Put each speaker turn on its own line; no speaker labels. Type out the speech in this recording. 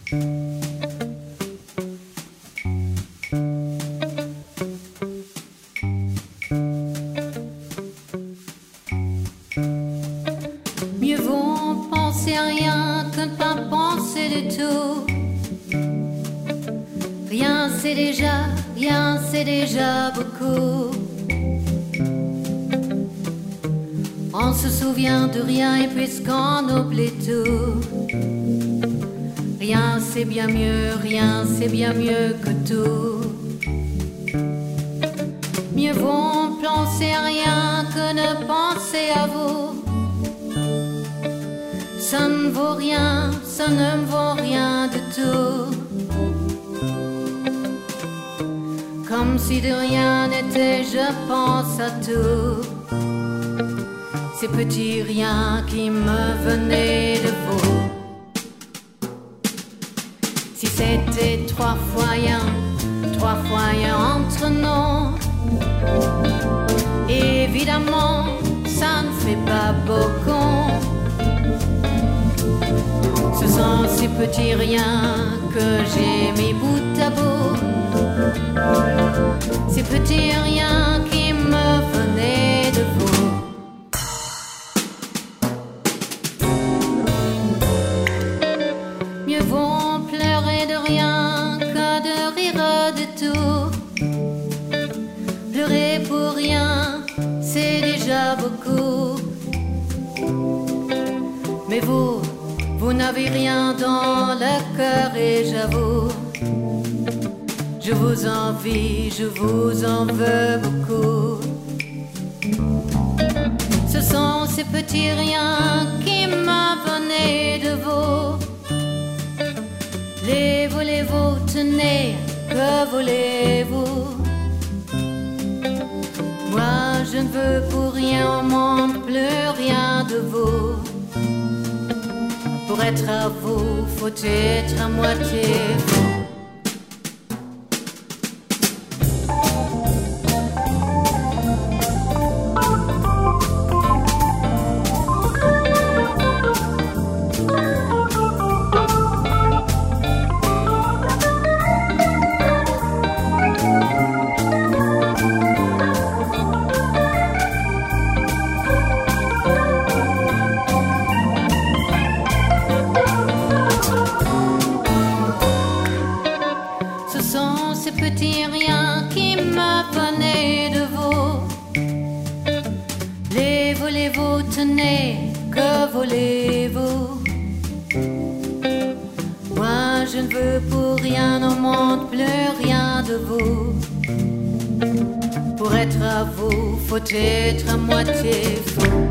Mieux vaut penser à rien que ne pas penser du tout. Rien c'est déjà beaucoup. On se souvient de rien et puisqu'on oublie tout. Rien c'est bien mieux que tout. Mieux vaut penser à rien que ne penser à vous. Ça ne vaut rien, ça ne me vaut rien du tout. Comme si de rien n'était, je pense à tout. Ces petits riens qui me venaient de vous. Si c'était trois fois rien entre nous, évidemment, ça ne fait pas beaucoup. Ce sont ces petits riens que j'ai mis bout à bout. Ces petits riens qui me venaient de vous. Mieux vaut pleurer de rien que de rire de tout. Pleurer pour rien, c'est déjà beaucoup. Mais vous n'avez rien dans le cœur et j'avoue, je vous envie, je vous en veux beaucoup. Ce sont ces petits riens qui m'ont venaient de vous. Les voulez-vous, tenez, que voulez-vous? Moi je ne veux pour rien au monde, plus rien de vous. Pour être à vous, faut être à moitié fou. Ces petits riens qui me venaient de vous. Les voulez-vous, tenez, que voulez-vous? Moi je ne veux pour rien au monde, plus rien de vous. Pour être à vous, faut être à moitié fou.